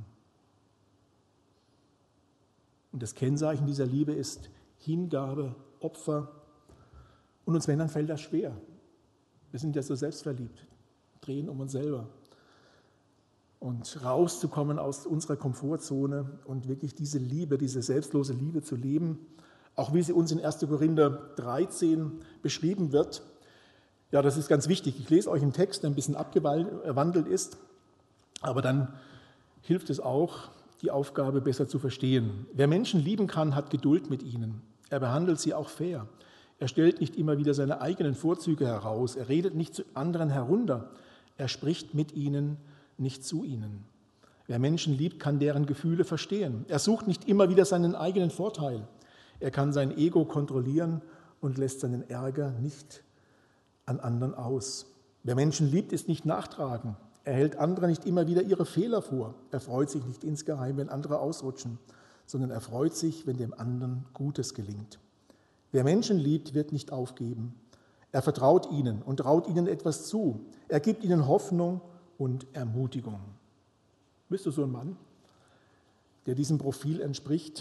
S2: Und das Kennzeichen dieser Liebe ist Hingabe, Opfer. Und uns Männern fällt das schwer. Wir sind ja so selbstverliebt, drehen um uns selber. und rauszukommen aus unserer Komfortzone und wirklich diese Liebe, diese selbstlose Liebe zu leben, auch wie sie uns in 1. Korinther 13 beschrieben wird. Ja, das ist ganz wichtig. Ich lese euch einen Text, der ein bisschen abgewandelt ist, aber dann hilft es auch, die Aufgabe besser zu verstehen. Wer Menschen lieben kann, hat Geduld mit ihnen. Er behandelt sie auch fair. Er stellt nicht immer wieder seine eigenen Vorzüge heraus. Er redet nicht zu anderen herunter. Er spricht mit ihnen, nicht zu ihnen. Wer Menschen liebt, kann deren Gefühle verstehen. Er sucht nicht immer wieder seinen eigenen Vorteil. Er kann sein Ego kontrollieren und lässt seinen Ärger nicht an anderen aus. Wer Menschen liebt, ist nicht nachtragend. Er hält anderen nicht immer wieder ihre Fehler vor. Er freut sich nicht insgeheim, wenn andere ausrutschen, sondern er freut sich, wenn dem anderen Gutes gelingt. Wer Menschen liebt, wird nicht aufgeben. Er vertraut ihnen und traut ihnen etwas zu. Er gibt ihnen Hoffnung und Ermutigung. Bist du so ein Mann, der diesem Profil entspricht?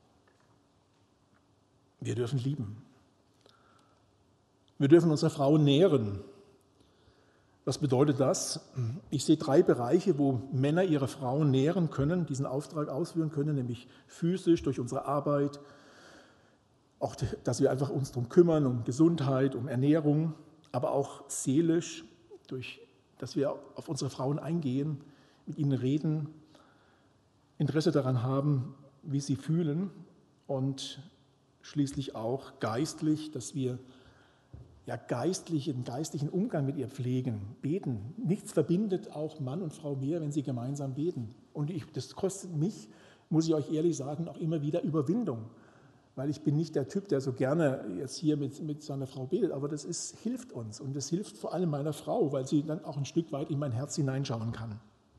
S2: Wir dürfen lieben. Wir dürfen unsere Frau nähren. Was bedeutet das? Ich sehe 3 Bereiche, wo Männer ihre Frauen nähren können, diesen Auftrag ausführen können, nämlich physisch durch unsere Arbeit, auch, dass wir einfach uns darum kümmern, um Gesundheit, um Ernährung, aber auch seelisch, durch, dass wir auf unsere Frauen eingehen, mit ihnen reden, Interesse daran haben, wie sie fühlen und schließlich auch geistlich, dass wir einen geistlichen Umgang mit ihr pflegen, beten. Nichts verbindet auch Mann und Frau mehr, wenn sie gemeinsam beten. Und das kostet mich, muss ich euch ehrlich sagen, auch immer wieder Überwindung. Weil ich bin nicht der Typ, der so gerne jetzt hier mit seiner Frau betet, aber hilft uns. Und das hilft vor allem meiner Frau, weil sie dann auch ein Stück weit in mein Herz hineinschauen kann.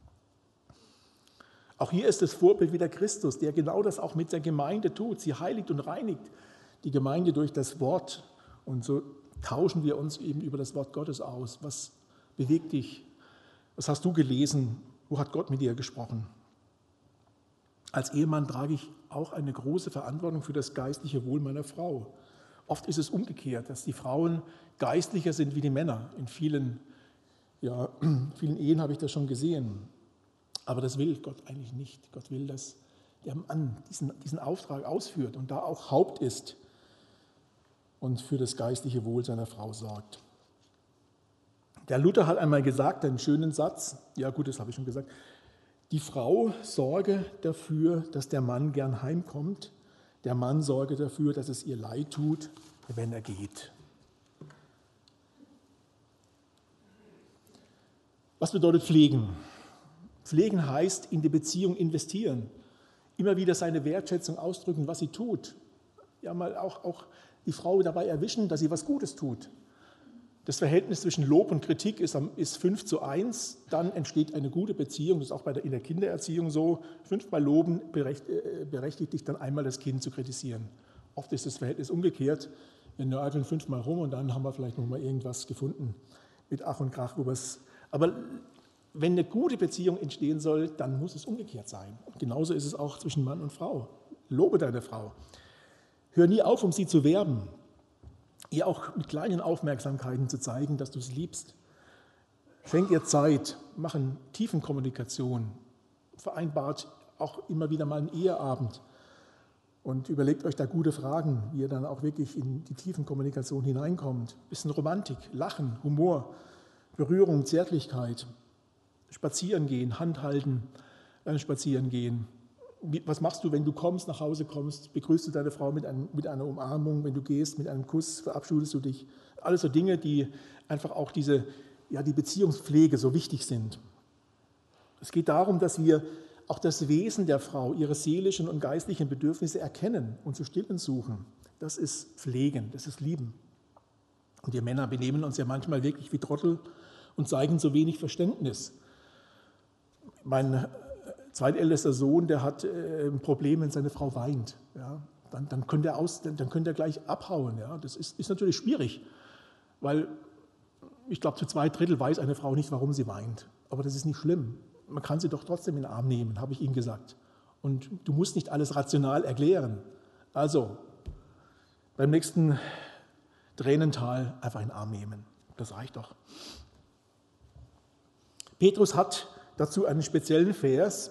S2: Auch hier ist das Vorbild wieder Christus, der genau das auch mit der Gemeinde tut. Sie heiligt und reinigt die Gemeinde durch das Wort. Und so tauschen wir uns eben über das Wort Gottes aus. Was bewegt dich? Was hast du gelesen? Wo hat Gott mit dir gesprochen? Als Ehemann trage ich auch eine große Verantwortung für das geistliche Wohl meiner Frau. Oft ist es umgekehrt, dass die Frauen geistlicher sind wie die Männer. In vielen Ehen habe ich das schon gesehen. Aber das will Gott eigentlich nicht. Gott will, dass der Mann diesen Auftrag ausführt und da auch Haupt ist und für das geistliche Wohl seiner Frau sorgt. Der Luther hat einmal gesagt, einen schönen Satz, ja gut, das habe ich schon gesagt, die Frau sorge dafür, dass der Mann gern heimkommt, der Mann sorge dafür, dass es ihr leid tut, wenn er geht. Was bedeutet pflegen? Pflegen heißt in die Beziehung investieren, immer wieder seine Wertschätzung ausdrücken, was sie tut. Ja, mal auch die Frau dabei erwischen, dass sie was Gutes tut. Das Verhältnis zwischen Lob und Kritik ist 5:1, dann entsteht eine gute Beziehung, das ist auch in der Kindererziehung so. 5-mal loben berechtigt dich dann einmal das Kind zu kritisieren. Oft ist das Verhältnis umgekehrt, wir nörgeln 5-mal rum und dann haben wir vielleicht noch mal irgendwas gefunden mit Ach und Krach. Aber wenn eine gute Beziehung entstehen soll, dann muss es umgekehrt sein. Und genauso ist es auch zwischen Mann und Frau. Lobe deine Frau. Hör nie auf, um sie zu werben. Ihr auch mit kleinen Aufmerksamkeiten zu zeigen, dass du sie liebst. Schenk ihr Zeit, mach eine Tiefenkommunikation. Vereinbart auch immer wieder mal einen Eheabend. Und überlegt euch da gute Fragen, wie ihr dann auch wirklich in die Tiefenkommunikation hineinkommt. Ein bisschen Romantik, Lachen, Humor, Berührung, Zärtlichkeit. Spazieren gehen, Hand halten, spazieren gehen. Was machst du, wenn du nach Hause kommst? Begrüßt du deine Frau mit einer Umarmung, wenn du gehst, mit einem Kuss, verabschiedest du dich? Alles so Dinge, die einfach auch die Beziehungspflege so wichtig sind. Es geht darum, dass wir auch das Wesen der Frau, ihre seelischen und geistlichen Bedürfnisse erkennen und zu stillen suchen. Das ist Pflegen, das ist Lieben. Und wir Männer benehmen uns ja manchmal wirklich wie Trottel und zeigen so wenig Verständnis. Mein zweitältester Sohn, der hat ein Problem, wenn seine Frau weint. Ja, dann könnte er gleich abhauen. Ja. Das ist natürlich schwierig, weil ich glaube, zu 2/3 weiß eine Frau nicht, warum sie weint. Aber das ist nicht schlimm. Man kann sie doch trotzdem in den Arm nehmen, habe ich ihm gesagt. Und du musst nicht alles rational erklären. Also, beim nächsten Tränental einfach in den Arm nehmen. Das reicht doch. Petrus hat dazu einen speziellen Vers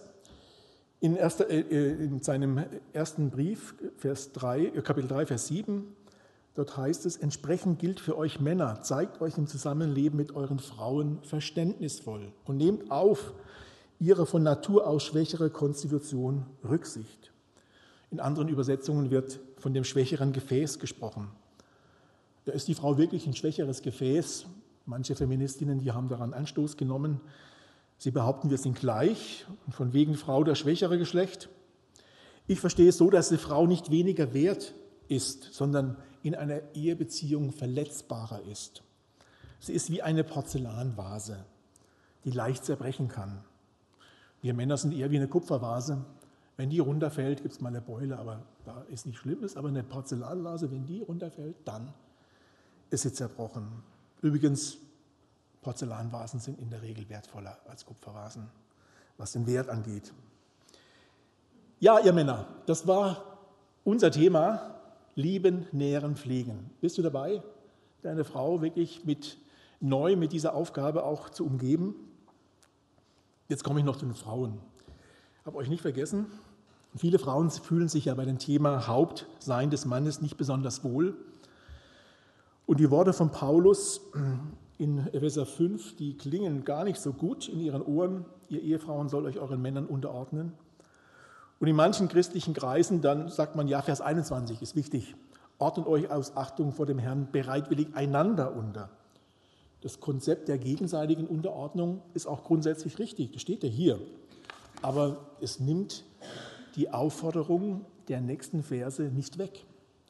S2: in seinem ersten Brief, Kapitel 3, Vers 7. Dort heißt es, entsprechend gilt für euch Männer, zeigt euch im Zusammenleben mit euren Frauen verständnisvoll und nehmt auf ihre von Natur aus schwächere Konstitution Rücksicht. In anderen Übersetzungen wird von dem schwächeren Gefäß gesprochen. Da ist die Frau wirklich ein schwächeres Gefäß. Manche Feministinnen, die haben daran Anstoß genommen. Sie behaupten, wir sind gleich und von wegen Frau das schwächere Geschlecht. Ich verstehe es so, dass die Frau nicht weniger wert ist, sondern in einer Ehebeziehung verletzbarer ist. Sie ist wie eine Porzellanvase, die leicht zerbrechen kann. Wir Männer sind eher wie eine Kupfervase. Wenn die runterfällt, gibt es mal eine Beule, aber da ist nichts Schlimmes. Aber eine Porzellanvase, wenn die runterfällt, dann ist sie zerbrochen. Übrigens, Porzellanvasen sind in der Regel wertvoller als Kupfervasen, was den Wert angeht. Ja, ihr Männer, das war unser Thema. Lieben, nähren, pflegen. Bist du dabei, deine Frau wirklich mit dieser Aufgabe auch zu umgeben? Jetzt komme ich noch zu den Frauen. Ich habe euch nicht vergessen, viele Frauen fühlen sich ja bei dem Thema Hauptsein des Mannes nicht besonders wohl. Und die Worte von Paulus in Epheser 5, die klingen gar nicht so gut in ihren Ohren. Ihr Ehefrauen sollt euch euren Männern unterordnen. Und in manchen christlichen Kreisen, dann sagt man, ja, Vers 21 ist wichtig, ordnet euch aus Achtung vor dem Herrn bereitwillig einander unter. Das Konzept der gegenseitigen Unterordnung ist auch grundsätzlich richtig, das steht ja hier. Aber es nimmt die Aufforderung der nächsten Verse nicht weg.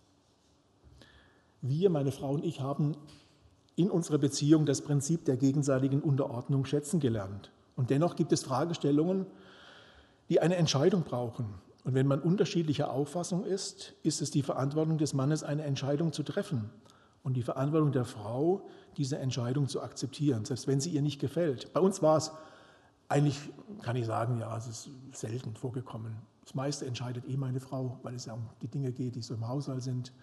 S2: Wir, meine Frau und ich, haben in unserer Beziehung das Prinzip der gegenseitigen Unterordnung schätzen gelernt. Und dennoch gibt es Fragestellungen, die eine Entscheidung brauchen. Und wenn man unterschiedlicher Auffassung ist, ist es die Verantwortung des Mannes, eine Entscheidung zu treffen und die Verantwortung der Frau, diese Entscheidung zu akzeptieren, selbst wenn sie ihr nicht gefällt. Bei uns war es eigentlich, kann ich sagen, ja, es ist selten vorgekommen. Das meiste entscheidet meine Frau, weil es ja um die Dinge geht, die so im Haushalt sind.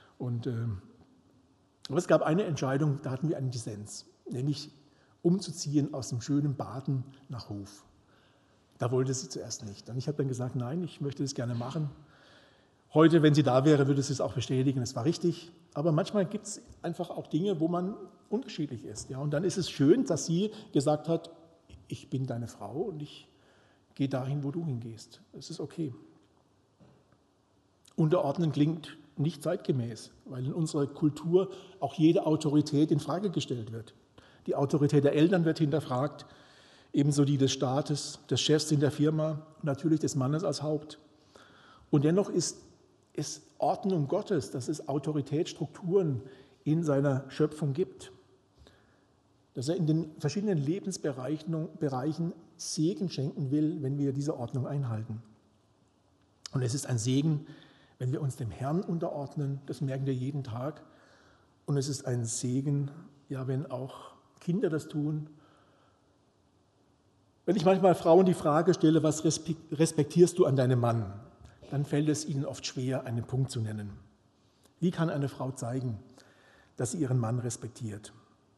S2: Aber es gab eine Entscheidung, da hatten wir einen Dissens, nämlich umzuziehen aus dem schönen Baden nach Hof. Da wollte sie zuerst nicht. Und ich habe dann gesagt, nein, ich möchte das gerne machen. Heute, wenn sie da wäre, würde sie es auch bestätigen, es war richtig. Aber manchmal gibt es einfach auch Dinge, wo man unterschiedlich ist. Ja? Und dann ist es schön, dass sie gesagt hat, ich bin deine Frau und ich gehe dahin, wo du hingehst. Es ist okay. Unterordnen klingt nicht zeitgemäß, weil in unserer Kultur auch jede Autorität in Frage gestellt wird. Die Autorität der Eltern wird hinterfragt, ebenso die des Staates, des Chefs in der Firma, natürlich des Mannes als Haupt. Und dennoch ist es Ordnung Gottes, dass es Autoritätsstrukturen in seiner Schöpfung gibt, dass er in den verschiedenen Lebensbereichen Segen schenken will, wenn wir diese Ordnung einhalten. Und es ist ein Segen, wenn wir uns dem Herrn unterordnen, das merken wir jeden Tag. Und es ist ein Segen, ja, wenn auch Kinder das tun. Wenn ich manchmal Frauen die Frage stelle, was respektierst du an deinem Mann, dann fällt es ihnen oft schwer, einen Punkt zu nennen. Wie kann eine Frau zeigen, dass sie ihren Mann respektiert?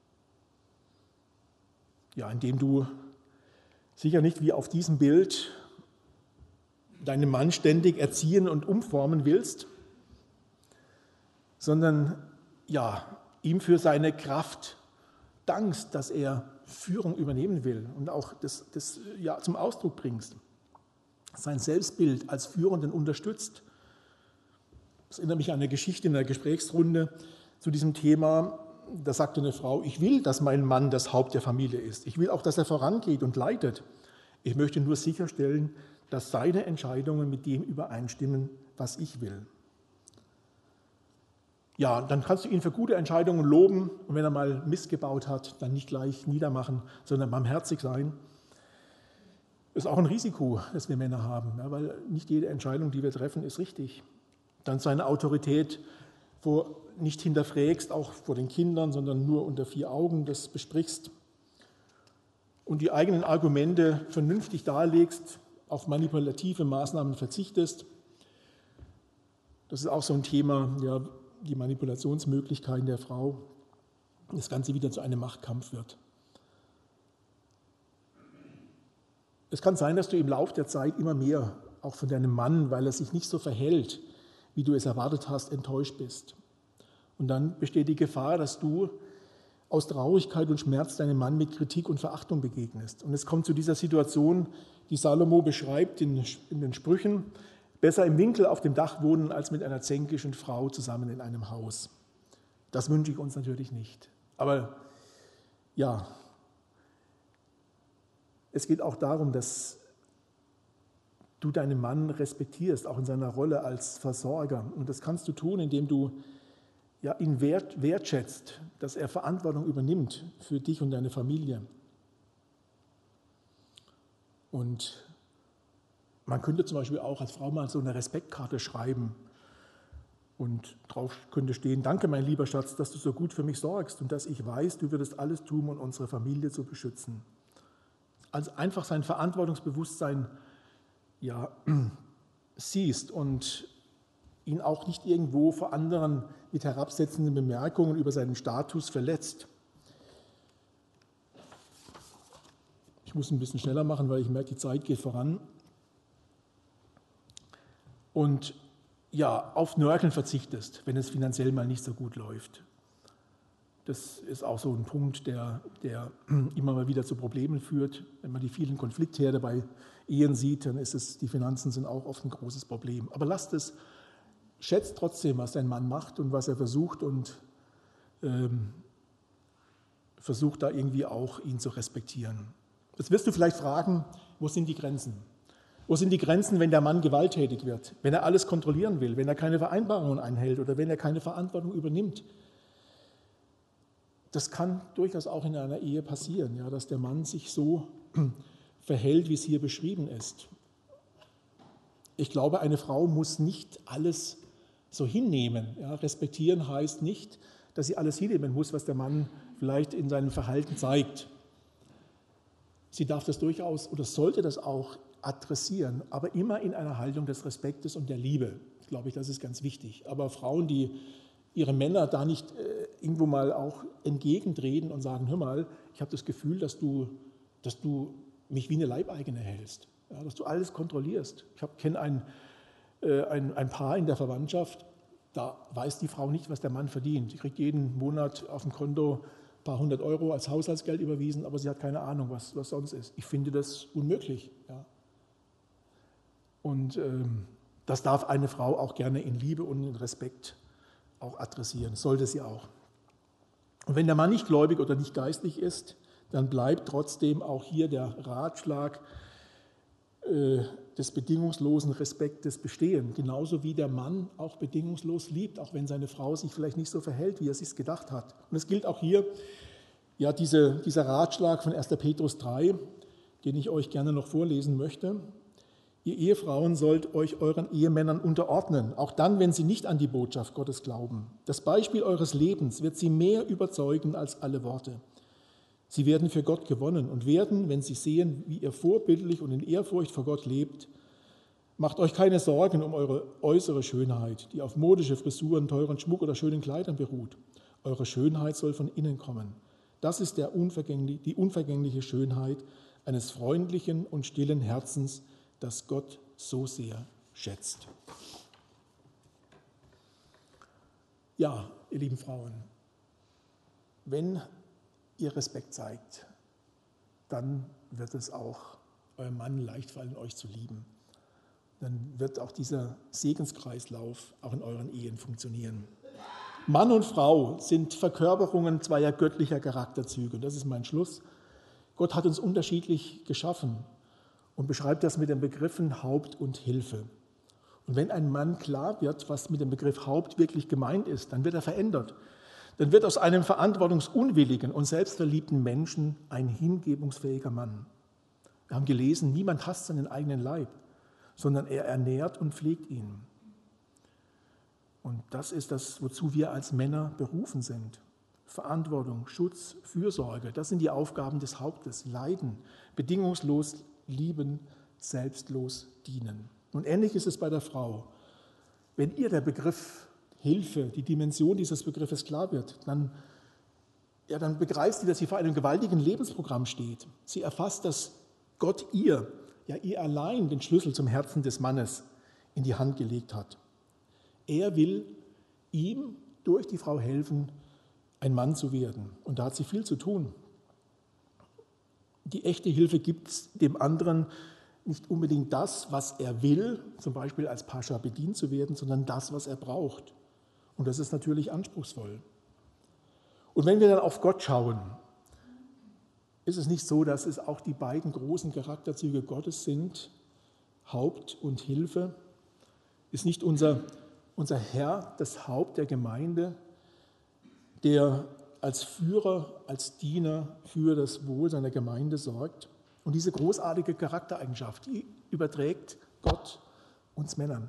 S2: Ja, indem du sicher nicht wie auf diesem Bild deinen Mann ständig erziehen und umformen willst, sondern ja, ihm für seine Kraft dankst, dass er Führung übernehmen will und auch das zum Ausdruck bringst. Sein Selbstbild als Führenden unterstützt. Das erinnert mich an eine Geschichte in der Gesprächsrunde zu diesem Thema. Da sagte eine Frau, ich will, dass mein Mann das Haupt der Familie ist. Ich will auch, dass er vorangeht und leitet. Ich möchte nur sicherstellen, dass seine Entscheidungen mit dem übereinstimmen, was ich will. Ja, dann kannst du ihn für gute Entscheidungen loben und wenn er mal Mist gebaut hat, dann nicht gleich niedermachen, sondern barmherzig sein. Das ist auch ein Risiko, das wir Männer haben, ja, weil nicht jede Entscheidung, die wir treffen, ist richtig. Dann seine Autorität nicht hinterfragst, auch vor den Kindern, sondern nur unter 4 Augen das besprichst und die eigenen Argumente vernünftig darlegst, auf manipulative Maßnahmen verzichtest. Das ist auch so ein Thema, ja, die Manipulationsmöglichkeiten der Frau, das Ganze wieder zu einem Machtkampf wird. Es kann sein, dass du im Laufe der Zeit immer mehr, auch von deinem Mann, weil er sich nicht so verhält, wie du es erwartet hast, enttäuscht bist. Und dann besteht die Gefahr, dass du aus Traurigkeit und Schmerz deinem Mann mit Kritik und Verachtung begegnest. Und es kommt zu dieser Situation, die Salomo beschreibt in den Sprüchen: Besser im Winkel auf dem Dach wohnen, als mit einer zänkischen Frau zusammen in einem Haus. Das wünsche ich uns natürlich nicht. Aber ja, es geht auch darum, dass du deinen Mann respektierst, auch in seiner Rolle als Versorger. Und das kannst du tun, indem du ihn wertschätzt, dass er Verantwortung übernimmt für dich und deine Familie. Und man könnte zum Beispiel auch als Frau mal so eine Respektkarte schreiben und drauf könnte stehen: Danke, mein lieber Schatz, dass du so gut für mich sorgst und dass ich weiß, du würdest alles tun, um unsere Familie zu beschützen. Also einfach sein Verantwortungsbewusstsein siehst und ihn auch nicht irgendwo vor anderen mit herabsetzenden Bemerkungen über seinen Status verletzt. Ich muss ein bisschen schneller machen, weil ich merke, die Zeit geht voran. Und auf Nörgeln verzichtest, wenn es finanziell mal nicht so gut läuft. Das ist auch so ein Punkt, der immer mal wieder zu Problemen führt. Wenn man die vielen Konfliktherde bei Ehen sieht, dann die Finanzen sind auch oft ein großes Problem. Aber schätzt trotzdem, was dein Mann macht und was er versucht, und versucht da irgendwie auch, ihn zu respektieren. Jetzt wirst du vielleicht fragen, wo sind die Grenzen? Wo sind die Grenzen, wenn der Mann gewalttätig wird, wenn er alles kontrollieren will, wenn er keine Vereinbarungen einhält oder wenn er keine Verantwortung übernimmt? Das kann durchaus auch in einer Ehe passieren, dass der Mann sich so verhält, wie es hier beschrieben ist. Ich glaube, eine Frau muss nicht alles so hinnehmen. Respektieren heißt nicht, dass sie alles hinnehmen muss, was der Mann vielleicht in seinem Verhalten zeigt. Sie darf das durchaus oder sollte das auch adressieren, aber immer in einer Haltung des Respektes und der Liebe. Ich glaube, das ist ganz wichtig. Aber Frauen, die ihre Männer da nicht irgendwo mal auch entgegentreten und sagen: Hör mal, ich habe das Gefühl, dass du mich wie eine Leibeigene hältst, dass du alles kontrollierst. Ich kenne ein Paar in der Verwandtschaft, da weiß die Frau nicht, was der Mann verdient. Sie kriegt jeden Monat auf dem Konto ein paar 100 Euro als Haushaltsgeld überwiesen, aber sie hat keine Ahnung, was sonst ist. Ich finde das unmöglich. Und das darf eine Frau auch gerne in Liebe und in Respekt auch adressieren, sollte sie auch. Und wenn der Mann nicht gläubig oder nicht geistlich ist, dann bleibt trotzdem auch hier der Ratschlag des bedingungslosen Respektes bestehen, genauso wie der Mann auch bedingungslos liebt, auch wenn seine Frau sich vielleicht nicht so verhält, wie er sich gedacht hat. Und es gilt auch hier dieser Ratschlag von 1. Petrus 3, den ich euch gerne noch vorlesen möchte. Ihr Ehefrauen sollt euch euren Ehemännern unterordnen, auch dann, wenn sie nicht an die Botschaft Gottes glauben. Das Beispiel eures Lebens wird sie mehr überzeugen als alle Worte. Sie werden für Gott gewonnen und werden, wenn sie sehen, wie ihr vorbildlich und in Ehrfurcht vor Gott lebt, macht euch keine Sorgen um eure äußere Schönheit, die auf modische Frisuren, teuren Schmuck oder schönen Kleidern beruht. Eure Schönheit soll von innen kommen. Das ist die unvergängliche Schönheit eines freundlichen und stillen Herzens, das Gott so sehr schätzt. Ja, ihr lieben Frauen, wenn ihr Respekt zeigt, dann wird es auch eurem Mann leicht fallen, euch zu lieben. Dann wird auch dieser Segenskreislauf auch in euren Ehen funktionieren. Mann und Frau sind Verkörperungen zweier göttlicher Charakterzüge. Und das ist mein Schluss. Gott hat uns unterschiedlich geschaffen und beschreibt das mit den Begriffen Haupt und Hilfe. Und wenn ein Mann klar wird, was mit dem Begriff Haupt wirklich gemeint ist, dann wird er verändert. Dann wird aus einem verantwortungsunwilligen und selbstverliebten Menschen ein hingebungsfähiger Mann. Wir haben gelesen, niemand hasst seinen eigenen Leib, sondern er ernährt und pflegt ihn. Und das ist das, wozu wir als Männer berufen sind. Verantwortung, Schutz, Fürsorge, das sind die Aufgaben des Hauptes. Leiden, bedingungslos lieben, selbstlos dienen. Und ähnlich ist es bei der Frau. Wenn ihr der Begriff Hilfe, die Dimension dieses Begriffes klar wird, dann begreift sie, dass sie vor einem gewaltigen Lebensprogramm steht. Sie erfasst, dass Gott ihr ja ihr allein den Schlüssel zum Herzen des Mannes in die Hand gelegt hat. Er will ihm durch die Frau helfen, ein Mann zu werden. Und da hat sie viel zu tun. Die echte Hilfe gibt dem anderen nicht unbedingt das, was er will, zum Beispiel als Pascha bedient zu werden, sondern das, was er braucht. Und das ist natürlich anspruchsvoll. Und wenn wir dann auf Gott schauen, ist es nicht so, dass es auch die beiden großen Charakterzüge Gottes sind, Haupt und Hilfe? Ist nicht unser Herr das Haupt der Gemeinde, der als Führer, als Diener für das Wohl seiner Gemeinde sorgt? Und diese großartige Charaktereigenschaft, die überträgt Gott uns Männern.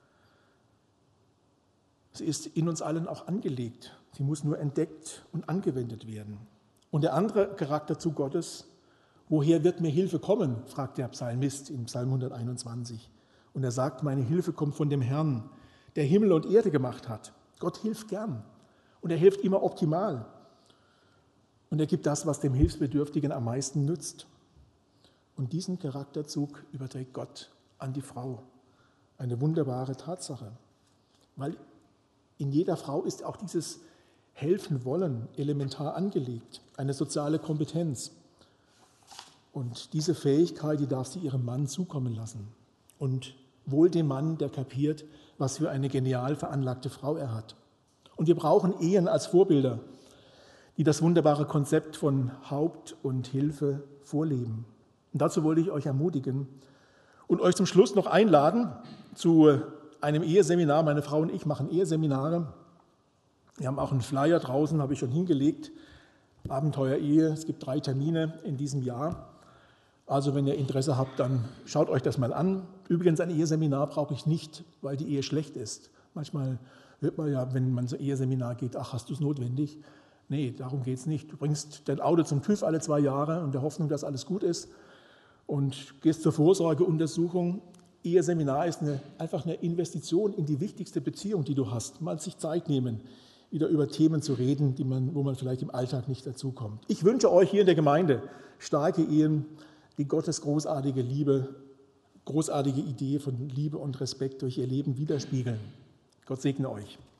S2: Sie ist in uns allen auch angelegt. Sie muss nur entdeckt und angewendet werden. Und der andere Charakterzug Gottes, woher wird mir Hilfe kommen, fragt der Psalmist in Psalm 121. Und er sagt, meine Hilfe kommt von dem Herrn, der Himmel und Erde gemacht hat. Gott hilft gern und er hilft immer optimal. Und er gibt das, was dem Hilfsbedürftigen am meisten nützt. Und diesen Charakterzug überträgt Gott an die Frau. Eine wunderbare Tatsache. Weil in jeder Frau ist auch dieses Helfen wollen elementar angelegt, eine soziale Kompetenz. Und diese Fähigkeit, die darf sie ihrem Mann zukommen lassen. Und wohl dem Mann, der kapiert, was für eine genial veranlagte Frau er hat. Und wir brauchen Ehen als Vorbilder, die das wunderbare Konzept von Haupt und Hilfe vorleben. Und dazu wollte ich euch ermutigen und euch zum Schluss noch einladen zu einem Eheseminar. Meine Frau und ich machen Eheseminare. Wir haben auch einen Flyer draußen, habe ich schon hingelegt. Abenteuer Ehe. Es gibt 3 Termine in diesem Jahr. Also wenn ihr Interesse habt, dann schaut euch das mal an. Übrigens, ein Eheseminar brauche ich nicht, weil die Ehe schlecht ist. Manchmal hört man ja, wenn man so ein Eheseminar geht, ach, hast du es notwendig? Nee, darum geht es nicht. Du bringst dein Auto zum TÜV alle 2 Jahre und der Hoffnung, dass alles gut ist und gehst zur Vorsorgeuntersuchung. Eheseminar ist einfach eine Investition in die wichtigste Beziehung, die du hast. Mal sich Zeit nehmen, wieder über Themen zu reden, wo man vielleicht im Alltag nicht dazukommt. Ich wünsche euch hier in der Gemeinde starke Ehen, die Gottes großartige Liebe, großartige Idee von Liebe und Respekt durch ihr Leben widerspiegeln. Gott segne euch.